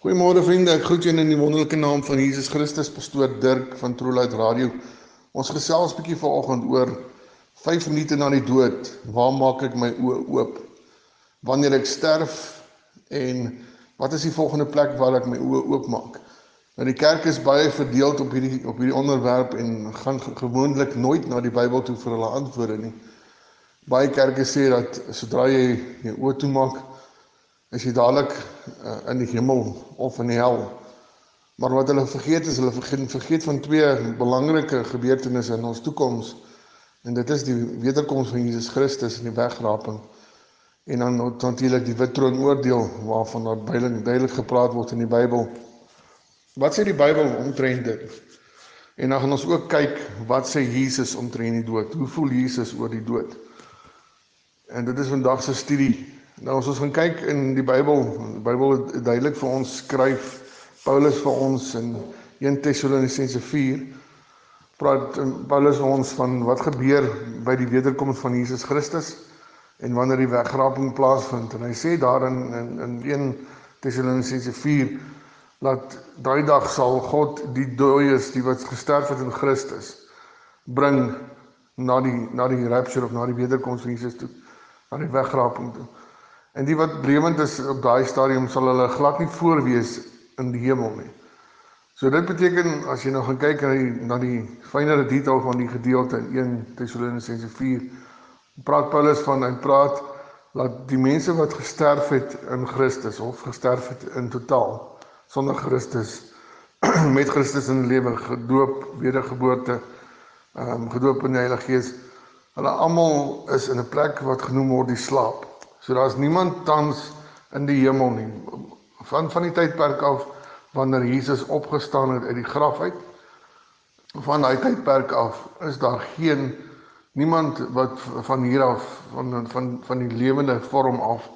Goeiemôre vriende, ek groet julle in die wonderlike naam van Jesus Christus, pastoor Dirk van Troelight Radio. Ons gesels 'n bietjie vanoggend oor 5 minute na die dood. Waar maak ek my oë oop? Wanneer ek sterf en wat is die volgende plek waar ek my oë oop maak? Nou die kerk is baie verdeeld op hierdie onderwerp en gaan gewoonlik nooit na die Bybel toe vir hulle antwoorde nie. Baie kerke sê dat sodra jy jou oë toemaak, is jy dadelik in die hemel of in die hel. Maar wat hulle vergeet is, hulle vergeet van 2 belangrike gebeurtenisse in ons toekoms. En dit is die wederkoms van Jesus Christus en die wegraping. En dan natuurlik die wit troon oordeel, waarvan daar duidelik gepraat word in die Bybel. Wat sê die Bybel omtrent dit? En dan gaan ons ook kyk, wat sê Jesus omtrent die dood? Hoe voel Jesus oor die dood? En dit is vandag se studie. Nou as ons gaan kyk in die Bybel het duidelik vir ons skryf Paulus vir ons in 1 Tessalonisense 4, praat Paulus vir ons van wat gebeur by die wederkoms van Jesus Christus en wanneer die wegraping plaasvind. En hy sê daar in 1 Tessalonisense 4, dat daai dag sal God die dooies, die wat gesterf het in Christus, bring na die rapture of na die wederkoms van Jesus toe, na die wegraping toe. En die wat lewend is op daai stadium sal hulle glad nie voorwees in die hemel nie. So dit beteken, as jy nou gaan kyk na die fynere detail van die gedeelte in 1 Tessalonisense 4, praat Paulus van, hy praat dat die mense wat gesterf het in Christus, of gesterf het in totaal, sonder Christus, met Christus in die lewe, gedoop, wedergeboorte, gedoop in die Heilige Gees, hulle almal is in 'n plek wat genoem word die slaap. So daar is niemand tans in die hemel nie. Van die tydperk af, wanneer Jesus opgestaan het uit die graf uit, van daai tydperk af, is daar niemand wat van hier af, van die lewende vorm af,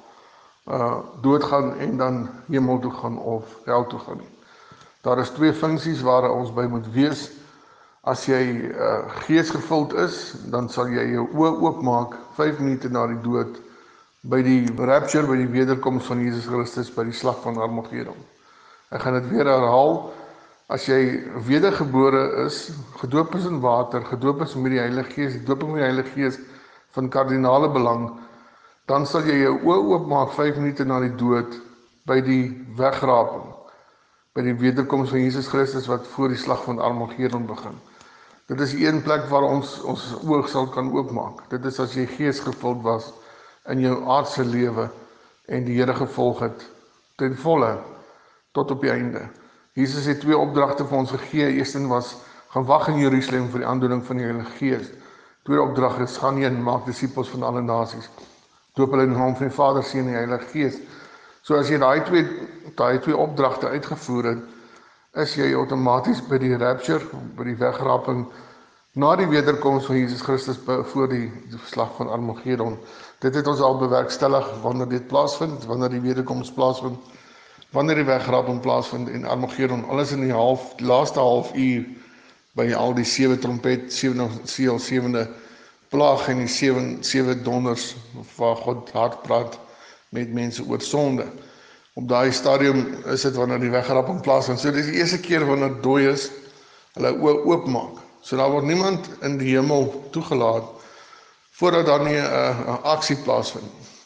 doodgaan en dan hemel toe gaan of hel toe gaan nie. Daar is 2 funksies waar ons by moet wees. As jy geesgevuld is, dan sal jy jou oë oopmaak 5 minute na die dood, by die rapture, by die wederkoms van Jesus Christus, by die slag van Armageddon. Ek gaan dit weer herhaal, as jy wedergebore is, gedoop is in water, gedoop is met die Heilige Gees, die dooping met die Heilige Gees van kardinale belang, dan sal jy jou oë oopmaak 5 minute na die dood, by die wegraping, by die wederkoms van Jesus Christus, wat voor die slag van Armageddon begin. Dit is die een plek waar ons oog sal kan oopmaak. Dit is as jy geesgevuld was in jou aardse lewe en die Here gevolg het ten volle tot op die einde. Jesus het 2 opdragte vir ons gegee. Eerstens was, gaan wag in Jerusalem vir die aandoening van die Heilige Gees. Tweede opdrag is, gaan heen en maak disippels van alle nasies. Doop hulle in die naam van die Vader, Seun en die Heilige Gees. So as jy daai twee opdragte uitgevoer het, is jy outomaties by die rapture, by die wegraping, na die wederkoms van Jesus Christus voor die slag van Armageddon. Dit het ons al bewerkstellig wanneer dit plaasvind, wanneer die wederkoms plaasvind, wanneer die wegraping plaasvind en Armageddon, alles in die laaste half uur, by al die 7 trompet, 7 seel, 7de plaag en die 7 donders, waar God hard praat met mense oor sonde. Op daai stadium is dit wanneer die wegraping plaasvind. So dit is die eerste keer wanneer dooies hulle oë oopmaak. So daar word niemand in die hemel toegelaat voordat daar nie 'n aksie plaasvind.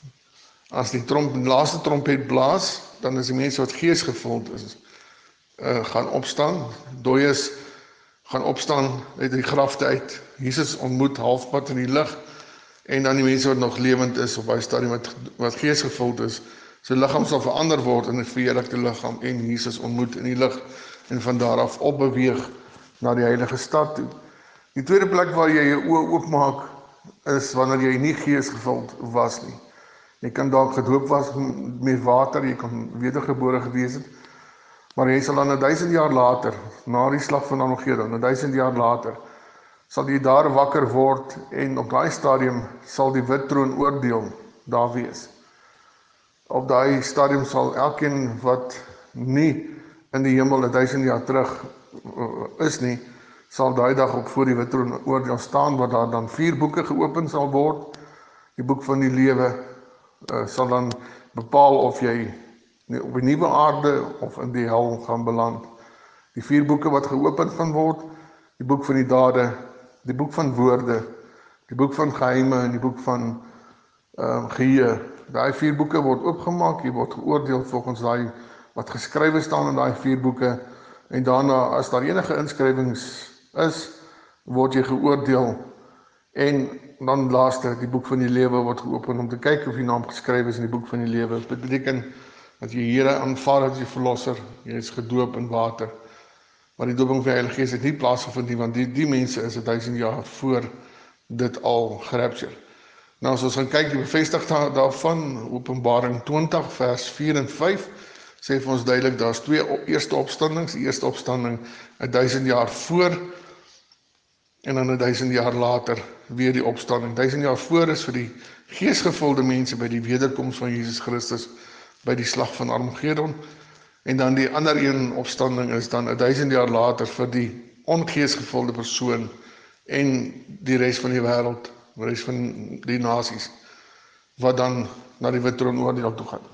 As die laaste trompet blaas, dan is die mense wat geesgevuld is, gaan opstaan. Dooies gaan opstaan uit die grafte uit. Jesus ontmoet halfpad in die lig, en dan die mense wat nog lewend is op daai stadium wat geesgevuld is, sy liggaam sal verander word in 'n verheerlikte liggaam en Jesus ontmoet in die lig en van daar af opbeweeg na die heilige stad toe. Die tweede plek waar jy jou oë oopmaak is wanneer jy nie geesgevuld was nie. Jy kan dalk gedoop was met water, jy kan wedergebore gewees het, maar jy sal dan 1000 jaar later, na die slag van Armageddon, 1000 jaar later, sal jy daar wakker word en op daai stadium sal die wit troon oordeel daar wees. Op daai stadium sal elkeen wat nie in die hemel 1000 jaar terug is nie, sal daai dag op voor die wit troon oordeel staan, waar daar dan 4 boeke geopen sal word. Die boek van die lewe sal dan bepaal of jy op die nuwe aarde of in die hel gaan beland. Die 4 boeke wat geopen gaan word, die boek van die dade, die boek van woorde, die boek van geheime en die boek van geheue. Daai 4 boeke word oopgemaak, jy word geoordeel volgens daai wat geskrywe staan in daai 4 boeke, en daarna, as daar enige inskrywings is, word jy geoordeel, en dan laaste, die boek van die lewe word geopen om te kyk of die naam geskryf is in die boek van die lewe. Dit beteken dat jy Here aanvaar as jy verlosser, jy is gedoop in water. Maar die dooping van die Heilige Gees het nie plaasgevind nie, want die mense is 1000 jaar voor dit al gerapture. Nou as ons gaan kyk, die bevestiging daarvan, Openbaring 20 vers 4 en 5, sê vir ons duidelik, daar is 2 eerste opstandings, die eerste opstanding 1000 jaar voor, en dan 1000 jaar later weer die opstanding. 1000 jaar voor is vir die geesgevulde mense by die wederkoms van Jesus Christus, by die slag van Armageddon, en dan die ander een opstanding is dan 1000 jaar later vir die ongeesgevulde persoon en die res van die wêreld, die res van die nasies, wat dan na die wit troon oordeel toe gaan.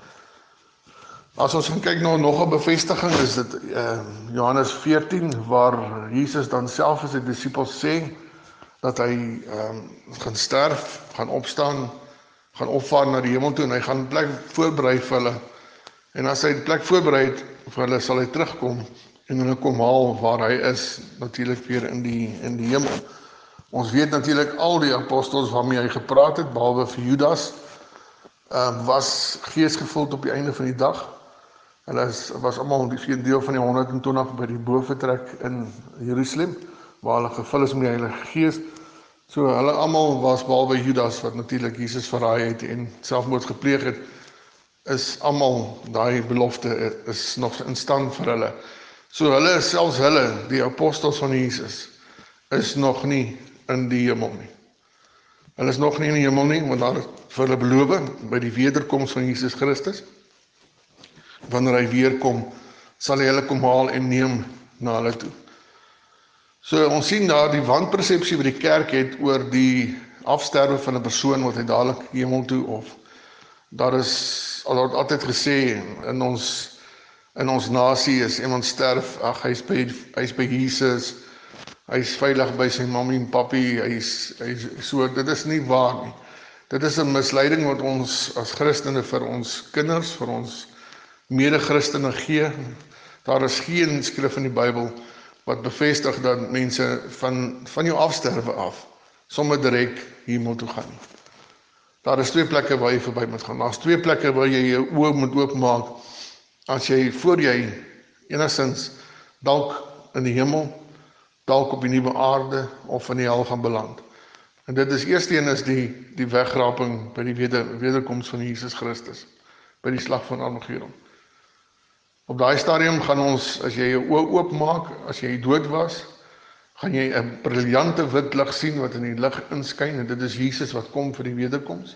As ons gaan kyk na nog 'n bevestiging, is dit Johannes 14, waar Jesus dan self vir sy disippels sê, dat hy gaan sterf, gaan opstaan, gaan opvaar na die hemel toe, en hy gaan plek voorberei vir hulle. En as hy die plek voorberei het vir hulle, sal hy terugkom, en hulle kom haal waar hy is, natuurlik weer in die hemel. Ons weet natuurlik al die apostels waarmee hy gepraat het, behalwe vir Judas, was geesgevuld op die einde van die dag. Hulle was almal die deel van die 120 by die boefretrek in Jerusalem, waar hulle gevul is met die Heilige Gees. So hulle almal was, behalwe Judas, wat natuurlik Jesus verraai het en selfmoord gepleeg het, is almal, daai belofte is nog in stand vir hulle. So hulle, selfs hulle, die apostels van Jesus, is nog nie in die hemel nie. Hulle is nog nie in die hemel nie, want daar vir hulle beloof, by die wederkoms van Jesus Christus, wanneer hy weer kom, sal hy hulle kom haal en neem na hulle toe. So ons sien daar die wanpersepsie wat die kerk het oor die afsterwe van 'n persoon, wat hy dadelik hemel toe, of daar is altyd gesê in ons nasie, as iemand sterf, ag, hy's by Jesus, hy's veilig by sy mammy en papi, hy's so, dit is nie waar nie. Dit is 'n misleiding wat ons as Christene vir ons kinders, vir ons mede-Christene gee. Daar is geen skrif in die Bybel wat bevestig dat mense van jou afsterwe af sommer direk hemel toe gaan. Daar is 2 plekke waar jy verby moet gaan. Daar's 2 plekke waar jy jou oë moet oopmaak as jy voor jy enigstens dalk in die hemel, dalk op die nuwe aarde of in die hel gaan beland. En dit is eerste een is die wegraping by die wederkoms van Jesus Christus, by die slag van Armageddon. Op daai stadium gaan ons, as jy jou oë oopmaak, as jy dood was, gaan jy 'n briljante wit lig sien wat in die lig inskyn, en dit is Jesus wat kom vir die wederkoms.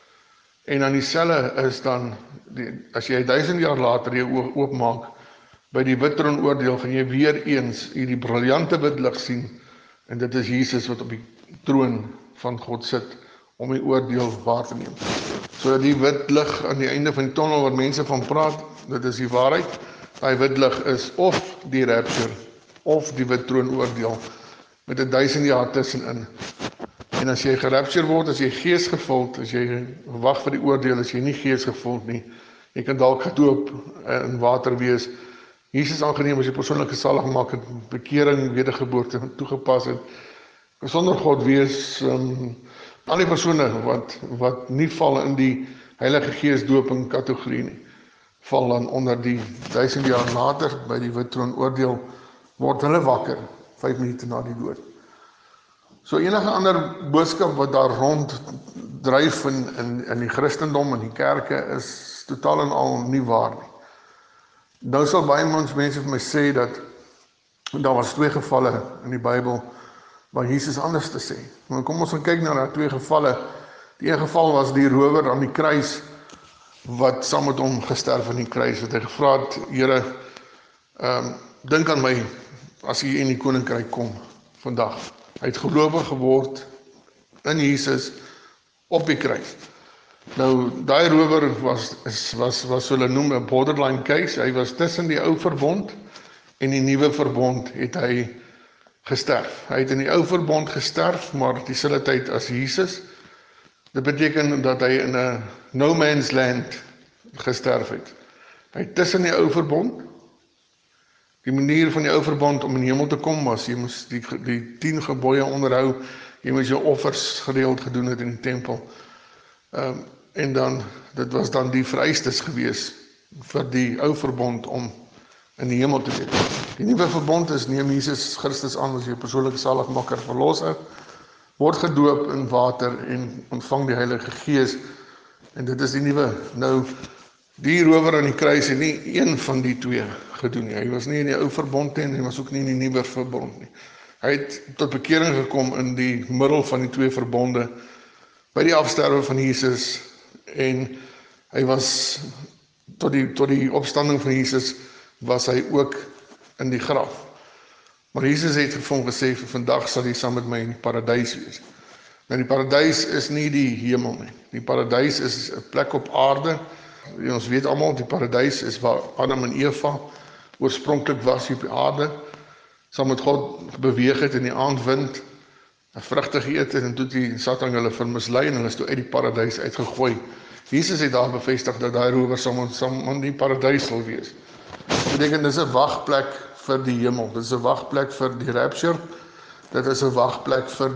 En aan dieselfde is dan, as jy 1000 jaar later jou oë oopmaak, by die wit troon oordeel, gaan jy weer eens hierdie briljante wit lig sien, en dit is Jesus wat op die troon van God sit, om die oordeel waar te neem. So die wit lig aan die einde van die tunnel wat mense van praat, dit is die waarheid. Daai wit lig is of die rapture, of die wit troon oordeel, met 1000 jaar tussenin. En as jy gerapture word, as jy geesgevuld, as jy wag vir die oordeel, as jy nie geesgevuld nie, jy kan dalk gedoop in water wees, Jesus aangeneem as jy persoonlike saligmaking, bekering, wedergeboorte toegepas het, sonder God wees, al die persone wat nie val in die Heilige Gees doping kategorie nie, val dan onder die 1000 jaar later by die wit troon oordeel, word hulle wakker 5 minute na die dood. So enige ander boodskap wat daar rond dryf in die Christendom en die kerke is totaal en al nie waar nie. Nou sal baie mense vir my sê dat daar was 2 gevalle in die Bybel waar Jesus anders te sê. Maar kom ons gaan kyk na die 2 gevalle. Die een geval was die rower aan die kruis wat saam met hom gesterf aan die kruis, wat hy gevra het, Here, dink aan my as jy in die koninkryk kom vandag. Hy het gelowig geword in Jesus op die kruis. Nou, daai rower was so hulle noem 'n borderline case. Hy was tussen die ou verbond en die nuwe verbond het hy gesterf. Hy het in die ou verbond gesterf, maar dieselfde tyd as Jesus. Dit beteken dat hy in 'n no man's land gesterf het. Hy het tussen die ou verbond, die manier van die ou verbond om in die hemel te kom was, jy moes die 10 gebooie onderhou, jy moes jou offers gereeld gedoen het in die tempel. En dan, dit was dan die vereistes gewees vir die ou verbond om in die hemel te wees. Die nuwe verbond is neem Jesus Christus aan as jou persoonlike saligmaker, verlosser, word gedoop in water en ontvang die Heilige Gees. En dit is die nuwe. Nou, die rower aan die kruis het nie een van die twee gedoen nie. Hy was nie in die ou verbond nie, en hy was ook nie in die nuwe verbond nie. Hy het tot bekering gekom in die middel van die twee verbonde, by die afsterwe van Jesus, en hy was, tot die opstanding van Jesus, was hy ook in die graf. Maar Jesus het vir hom gesê, vandag sal jy saam met my in die paradys wees. Nou die paradys is nie die hemel nie. Die paradys is 'n plek op aarde. Ons weet almal, die paradys is waar Adam en Eva oorspronklik was op die aarde, saam met God beweeg het in die aandwind, 'n vrugte geëet het, en toe die Satan hulle vermislei en hulle is toe uit die paradys uitgegooi. Jesus het daar bevestig dat daai rower saam in die paradys sal wees. Dit beteken dis 'n wagplek vir die hemel. Dit is 'n wagplek vir die rapture. Dit is 'n wagplek vir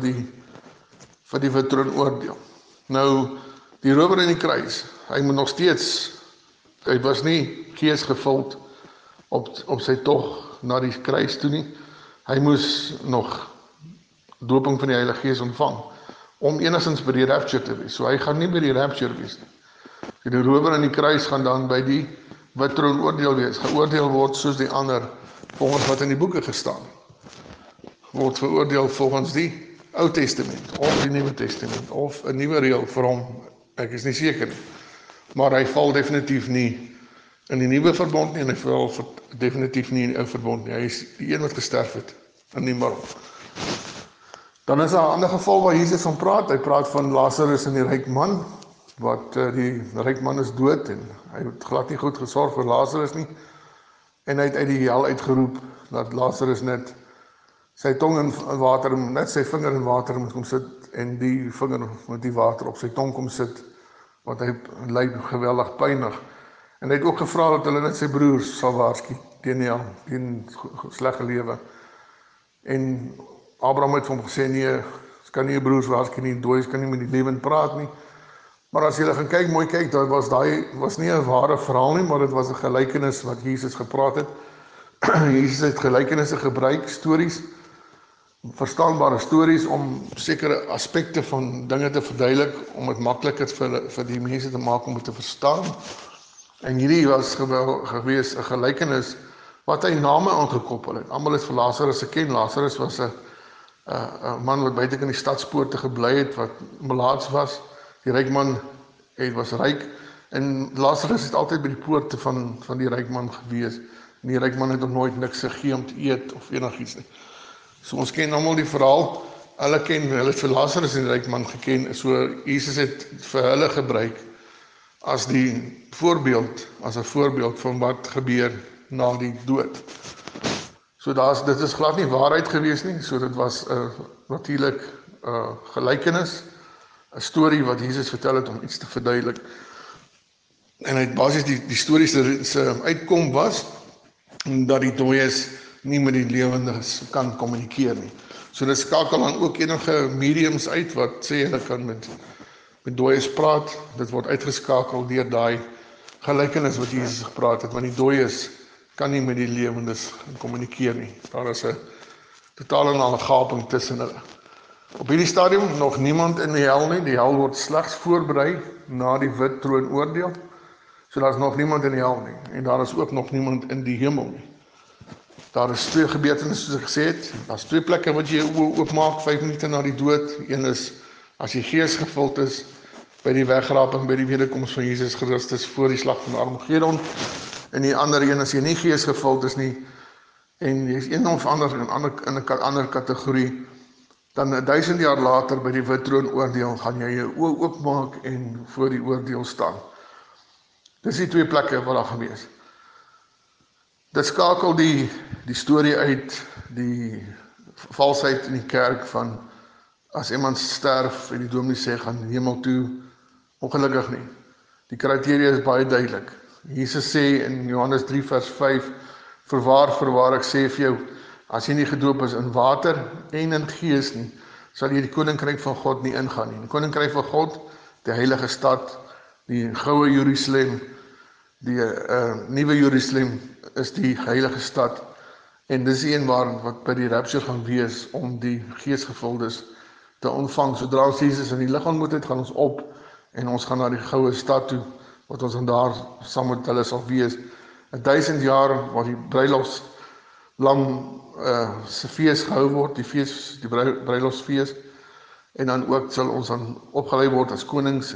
die troon-oordeel. Nou, die rower in die kruis, hy moet nog steeds, hy was nie geesgevuld op sy tog na die kruis toe nie. Hy moes nog doping van die Heilige Gees ontvang om enigstens by die rapture te wees. So hy gaan nie by die rapture wees nie. Die rower in die kruis gaan dan by die wat troon-oordeel wees, geoordeel word soos die ander, volgens wat in die boeke gestaan, word veroordeel volgens die Ou Testament, of die Nuwe Testament, of 'n nuwe reël vir hom, ek is nie seker nie. Maar hy val definitief nie in die nuwe verbond nie, en hy val definitief nie in die ou verbond nie. Hy is die een wat gesterf het in die middel. Dan is daar 'n ander geval waar Jesus van praat. Hy praat van Lazarus en die ryk man, wat die ryk man is dood, en hy het glad nie goed gesorg vir Lazarus nie, en hy het uit die hel uitgeroep, dat Lazarus net sy tong in water, net sy vinger in water moet kom sit, en die vinger met die water op sy tong kom sit, want hy ly geweldig pynig. En hy het ook gevra dat hulle net sy broers sal waarsku teen slegte lewe. En Abraham het vir hom gesê, nee, kan nie jou broers waarsku nie, dooies kan nie met die lewend praat nie. Maar as julle gaan kyk, mooi kyk, dat was nie 'n ware verhaal nie, maar dit was 'n gelykenis wat Jesus gepraat het. Jesus het gelykenisse gebruik, stories, verstaanbare stories, om sekere aspekte van dinge te verduidelik, om dit makliker vir die mense te maak om dit te verstaan. En hierdie was gewees 'n gelykenis wat hy name aangekoppel het. Almal het vir Lazarus geken. Lazarus was 'n man wat buite in die stadspoorte gebly het, wat melaats was. Die ryk man was ryk, en Lazarus het altyd by die poorte van die ryk man gewees. En die ryk man het nog nooit niks gegee om te eet of enigiets nie. So ons ken almal die verhaal. Hulle het vir Lazarus en die ryk man geken. So Jesus het vir hulle gebruik as 'n voorbeeld van wat gebeur na die dood. So dit is glad nie waarheid gewees nie. So dit was natuurlik 'n gelykenis, 'n storie wat Jesus vertel het om iets te verduidelik. En hy het basies die storie se uitkom was dat die dooies nie met die lewendes kan kommunikeer nie. So dit skakel dan ook enige mediums uit wat sê hulle kan met dooies praat. Dit word uitgeskakel deur daai gelykenis wat Jesus gepraat het, want die dooies kan nie met die lewendes kommunikeer nie. Daar is 'n totale en 'n gaping tussen hulle. Op hierdie stadium nog niemand in die hel nie. Die hel word slegs voorberei na die wit troon-oordeel. So daar is nog niemand in die hel nie. En daar is ook nog niemand in die hemel nie. Daar is 2 gebeurtenisse, soos ek gesê het. Daar is 2 plekke wat jy jou oë oopmaak 5 minute na die dood. Een is as jy geesgevuld is by die wegraping, by die wederkoms van Jesus Christus voor die slag van Armageddon. En die ander een as jy nie geesgevuld is nie, en jy is een of ander in 'n ander kategorie, dan 1000 jaar later by die wit troonoordeel gaan jy jou oë oopmaak en voor die oordeel staan. Dis die twee plekke wat daar gaan wees. Dit skakel die storie uit, die valsheid in die kerk van as iemand sterf en die dominee sê gaan hemel toe, ongelukkig nie. Die kriteria is baie duidelik. Jesus sê in Johannes 3 vers 5, Voorwaar, ek sê vir jou, as jy nie gedoop is in water en in gees nie, sal jy die koninkryk van God nie ingaan nie. Die koninkryk van God, die heilige stad, die goue Jerusalem, die nuwe Jerusalem is die heilige stad, en dis die een wat by die rapture gaan wees om die geesgevuldes te ontvang. Sodra ons Jesus in die lig ontmoet het, gaan ons op en ons gaan na die goue stad toe, wat ons dan daar saam met hulle sal wees. 1000 jaar waar die bruilofslam se fees gehou word, die bruilofsfees, en dan ook sal ons dan opgelei word as konings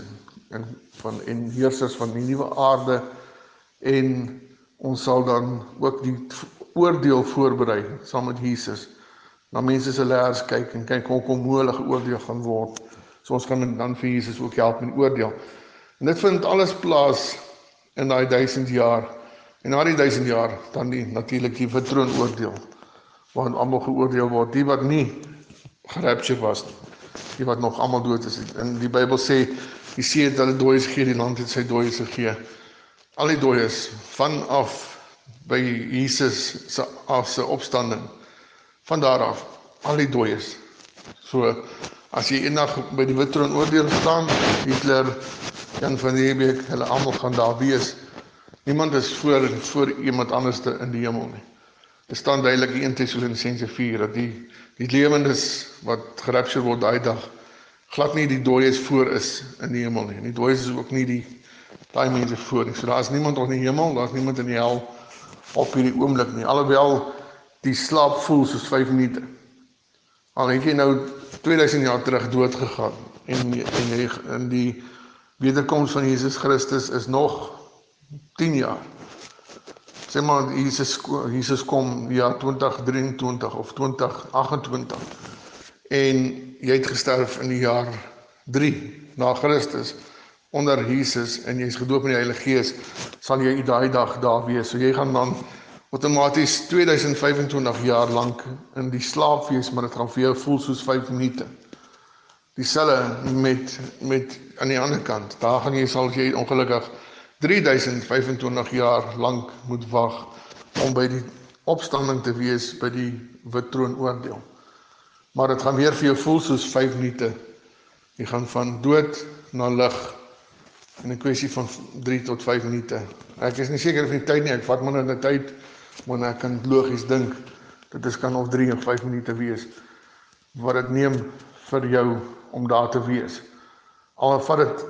en heersers van die nuwe aarde, en ons sal dan ook die oordeel voorberei saam met Jesus, na mense se leers kyk en kyk hoe onmoontlik geoordeel gaan word. So ons gaan dan vir Jesus ook help met oordeel. En dit vind alles plaas in daai 1000 jaar. En na die 1000 jaar dan natuurlik die wit troonoordeel, waarin almal geoordeel word, die wat nie gerapture was nie, die wat nog almal dood is. En die Bybel sê, die see het hulle dooies gegee, die land het sy dooies gegee. Al die dooies, vanaf by Jesus se opstanding, van daar af, al die dooies. So, as jy eendag by die wit troonoordeel staan, Hitler, Jan van Riebeeck, hulle almal gaan daar wees. Niemand is voor iemand anders in die hemel nie. Dit staan duidelik in 1 Thessalonicense 4, dat die lewendes wat gerapture word daai dag, glad nie die dooies voor is in die hemel nie. En die dooies is ook nie daai mense voor nie. So daar is niemand in die hemel, daar is niemand in die hel op hierdie oomblik nie. Alhoewel die slaap voel soos 5 minute. Al het jy nou 2000 jaar terug dood gegaan en die wederkoms van Jesus Christus is nog 10 jaar. Sê maar Jesus kom jaar 2023 of 2028 en jy het gesterf in die jaar 3 na Christus onder Jesus en jy is gedoop in die Heilige Gees, sal jy daai dag daar wees. So jy gaan dan outomaties 2025 jaar lank in die slaap wees, maar dit gaan vir jou voel soos 5 minute. Dieselfde met aan die ander kant. Daar sal jy ongelukkig 3025 jaar lank moet wag om by die opstanding te wees by die wit troonoordeel. Maar dit gaan weer vir jou voel soos 5 minute. Jy gaan van dood na lig in 'n kwessie van 3 tot 5 minute. Ek is nie seker van die tyd nie, ek vat maar net 'n tyd, maar ek kan logies dink, dit kan of 3 of 5 minute wees, wat dit neem vir jou om daar te wees. Al vat dit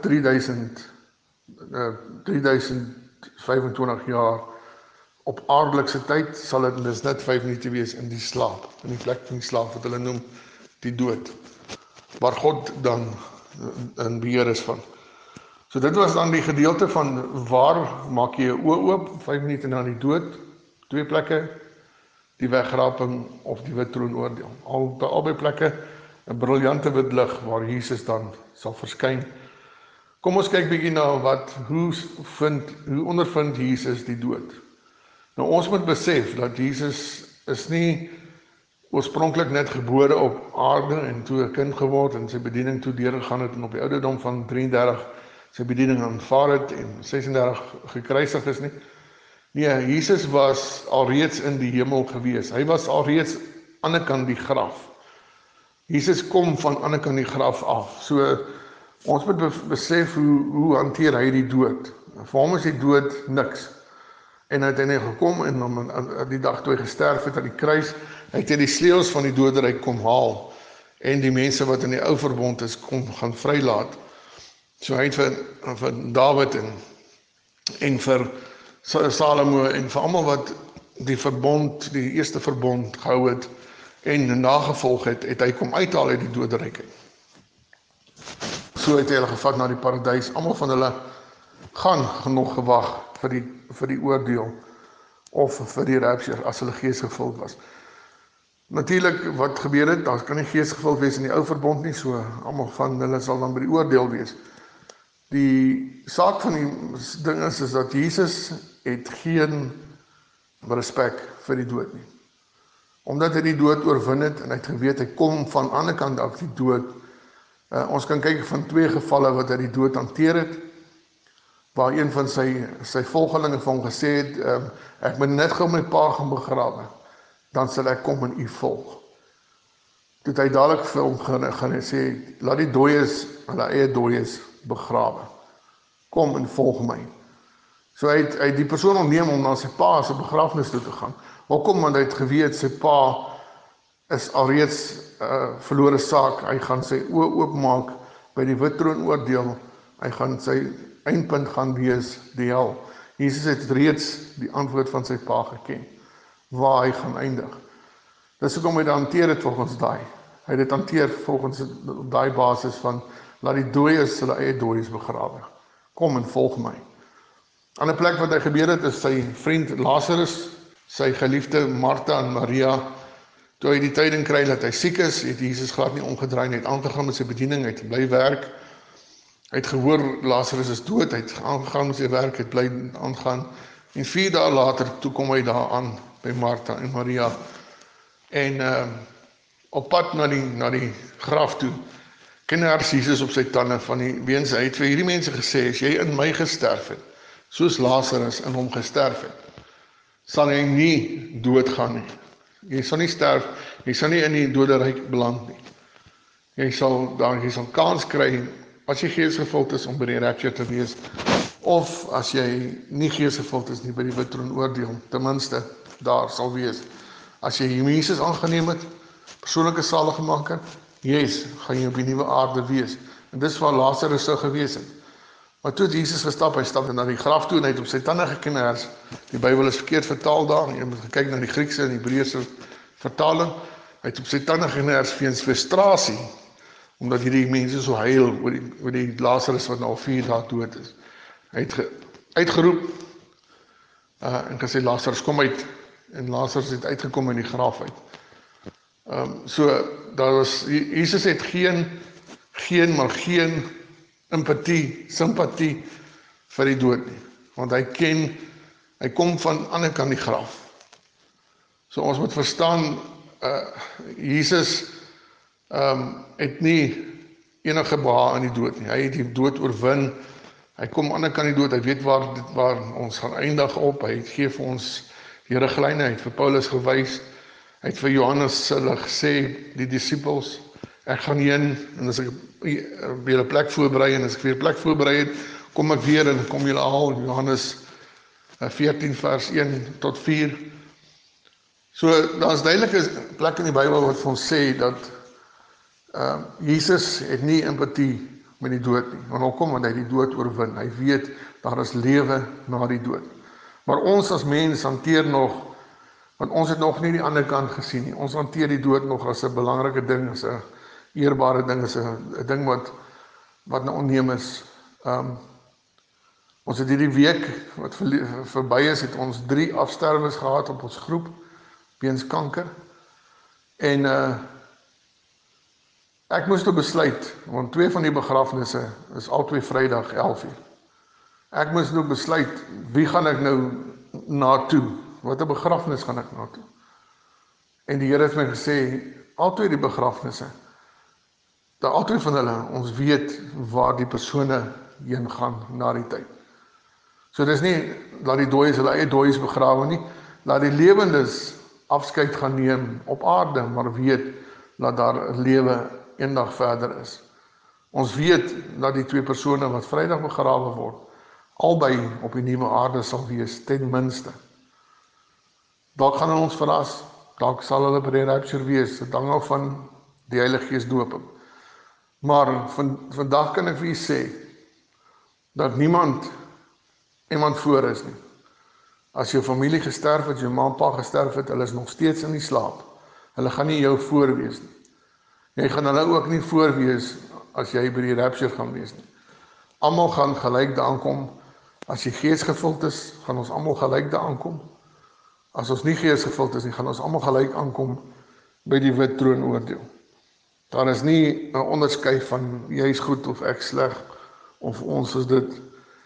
3025 jaar op aardelikse tyd, sal dit dus net 5 minute wees in die slaap, in die plek van die slaap wat hulle noem die dood, waar God dan in beheer is van. So dit was dan die gedeelte van waar maak jy jou oë oop, 5 minute na die dood, 2 plekke, die wegraping of die wit troonoordeel. Albei plekke 'n briljante wit lig waar Jesus dan sal verskyn. Kom ons kyk bietjie na hoe ondervind Jesus die dood. Nou ons moet besef dat Jesus is nie oorspronklik net gebore op aarde en toe 'n kind geword en sy bediening toe deurgegaan het en op die ouderdom van 33 sy bediening aanvaar het en 36 gekruisig is nie. Nee, Jesus was alreeds in die hemel gewees. Hy was alreeds aan die ander kant die graf. Jesus kom van aan die ander kant die graf af. So ons moet besef hoe hanteer hy die dood. Vir hom is die dood niks. En hy het gekom en dan die dag toe hy gesterf het aan die kruis, hy het die sleutels van die doderyk kom haal en die mense wat in die ou verbond is kom gaan vrylaat. So hy het vir Dawid en vir Salomo en vir almal wat die eerste verbond gehou het en nagevolg het hy kom uithaal uit die doderyk. So het hy hulle gevat na die paradys. Almal van hulle gaan nog gewag vir die oordeel of vir die rapture as hulle geesgevuld was. Natuurlik wat gebeur het, daar kan nie geesgevuld wees in die ou verbond nie, so almal van hulle sal dan by die oordeel wees. Die saak van die ding is dat Jesus het geen respek vir die dood nie. Omdat hy die dood oorwin het en hy het geweet, hy kom van die ander kant af die dood. Ons kan kyk van 2 gevalle wat hy die dood hanteer het, waar een van sy volgelinge vir hom gesê het, ek moet net gou my pa gaan begrawe, dan sal ek kom en u volg. Toe het hy dadelik vir hom gaan sê, laat die dooies, hulle eie dooies begrawe. Kom en volg my. So hy het die persoon ontneem om na sy pa se begrafnis toe te gaan. Hoekom? Want hy het geweet, sy pa is alreeds verlore saak. Hy gaan sy oë oopmaak by die wit troonoordeel. Hy gaan sy eindpunt gaan wees die hel. Jesus het reeds die antwoord van sy pa geken, waar hy gaan eindig. Dis hoekom hy dit hanteer het volgens daai. Hy het dit hanteer volgens daai basis van, laat die dooies hulle eie dooies begrawe. Kom en volg my. Aan 'n plek wat hy gebeur het, is sy vriend Lazarus, sy geliefde Martha en Maria. Toe hy die tyding kry dat hy siek is, het Jesus glad nie omgedraai, hy het aangegaan met sy bediening, hy het bly werk. Hy het gehoor Lazarus is dood, hy het aangegaan met sy werk, hy het bly aangaan. En 4 dae later, toe kom hy daar aan by Martha en Maria. En op pad na die graf toe, kners Jesus op sy tande van die weens. Hy het vir hierdie mense gesê, as jy in my gesterf het, soos Lazarus in hom gesterf het, sal jy nie doodgaan nie. Jy sal nie sterf, jy sal nie in die doderyk beland nie. Jy sal kans kry, as jy geesgevuld is om by die rapture te wees, of as jy nie geesgevuld is nie by die wit troonoordeel, ten minste daar sal wees. As jy Jesus aangeneem het, persoonlike saligmaker, yes, gaan jy op die nuwe aarde wees. En dis waar Lazarus sou gewees het. Maar toe het Jesus gestap, hy stap na die graf toe en hy het op sy tande gekners. Die Bybel is verkeerd vertaal daar, jy moet kyk na die Griekse en die Hebreëse vertaling. Hy het op sy tande gekners weens frustrasie, omdat hierdie mense so huil oor die Lazarus wat nou al 4 dae dood is. Hy het uitgeroep en gesê, Lazarus kom uit, en Lazarus het uitgekom in die graf uit. Jesus het geen empatie, simpatie vir die dood nie, want hy kom van ander kant die graf. So ons moet verstaan, Jesus het nie enige behaag in die dood nie, hy het die dood oorwin, hy kom ander kant die dood, hy weet waar ons gaan eindig op, hy gee vir ons die riglyne, hy het vir Paulus gewys, hy het vir Johannes hulle gesê, die disippels, ek gaan heen, en as ek weer 'n plek voorberei, en as ek weer 'n plek voorberei het, kom ek weer en kom julle haal, Johannes 14 vers 1 tot 4. So, daar is duidelike plek in die Bybel wat vir ons sê, dat Jesus het nie empathie met die dood nie, want hoekom? Want hy die dood oorwin, hy weet, daar is lewe na die dood. Maar ons as mens hanteer nog, want ons het nog nie die ander kant gesien nie, ons hanteer die dood nog as 'n belangrike ding, as 'n eerbare ding, as 'n ding wat nou onneem is. Ons het hierdie week wat verby is, het ons 3 afsterwes gehad op ons groep, weens kanker. En ek moes toe besluit, want 2 van die begrafnisse is albei Vrydag 11:00. Ek moes nou besluit, wie gaan ek nou na toe? Wat 'n begrafnis gaan ek na toe? En die Here het my gesê, albei die begrafnisse, dat albei van hulle, ons weet waar die persone heen gaan na die tyd. So dis nie, laat die dooies hulle eie dooies begrawe nie, laat die lewendes afskeid gaan neem op aarde, maar weet, dat daar lewe eendag verder is. Ons weet, dat die 2 persone wat Vrydag begrawe word, albei op die nuwe aarde sal wees, ten minste. Dalk gaan hulle ons verras, dalk sal hulle by die rapture wees, dit hang af van die Heilige Gees doping. Maar vandag kan ek vir u sê, dat niemand voor is nie. As jou familie gesterf het, jou ma en pa gesterf het, hulle is nog steeds in die slaap. Hulle gaan nie jou voor wees nie. Jy gaan hulle ook nie voor wees, as jy by die rapture gaan wees nie. Almal gaan gelyk daar aankom. As jy geesgevuld is, gaan ons almal gelyk daar aankom. As ons nie geesgevuld is nie, gaan ons almal gelyk aankom by die wit troon oordeel. Daar is nie 'n onderskei van jy is goed of ek sleg, of ons is dit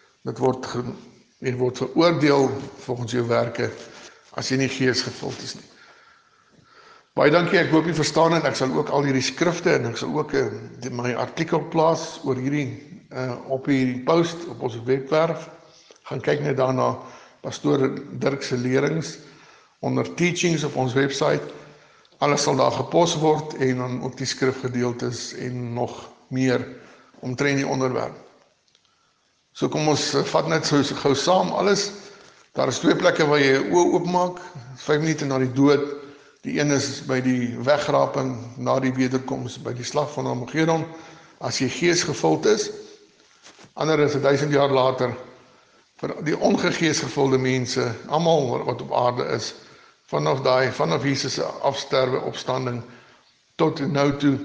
jy word veroordeel volgens jou werke, as jy nie gees gevuld is nie. Baie dankie, ek hoop jy verstaan en ek sal ook al hierdie skrifte en ek sal ook my artikel plaas oor op hierdie post op ons webwerf. Gaan kyk net daarna Pastoor Dirk se lerings onder teachings op ons website. Alles sal daar gepos word en dan ook die skrifgedeeltes en nog meer omtrent die onderwerp. So kom ons vat net so gou saam alles. Daar is 2 plekke waar jy jou oë oopmaak, 5 minute na die dood. Die een is by die wegraping na die wederkoms, by die slag van Armageddon, as jy geesgevuld is. Ander is 1000 jaar later, vir die ongegeesgevulde mense, almal wat op aarde is, vanaf Jesus se afsterwe, opstanding, tot nou toe,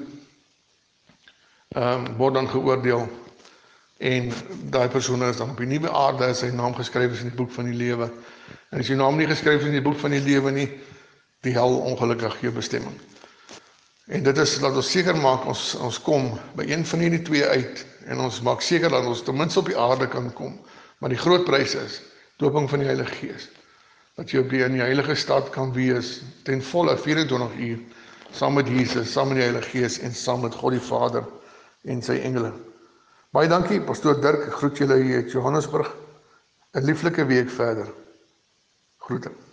word dan geoordeel, en daai persoon is dan op die nuwe aarde, is sy naam geskryf is in die boek van die lewe, en as jou naam nie geskryf is in die boek van die lewe nie, die hel ongelukkig jou bestemming. En dit is, dat ons seker maak, ons kom by een van hierdie 2 uit, en ons maak seker dat ons ten minste op die aarde kan kom, maar die groot prys is, dooping van die Heilige Gees, dat jy op in die heilige stad kan wees, ten volle 24 uur, saam met Jesus, saam met die Heilige Gees, en saam met God die Vader, en sy engele. Baie dankie, Pastoor Dirk, ek groet julle hier uit Johannesburg, 'n lieflike week verder. Groete.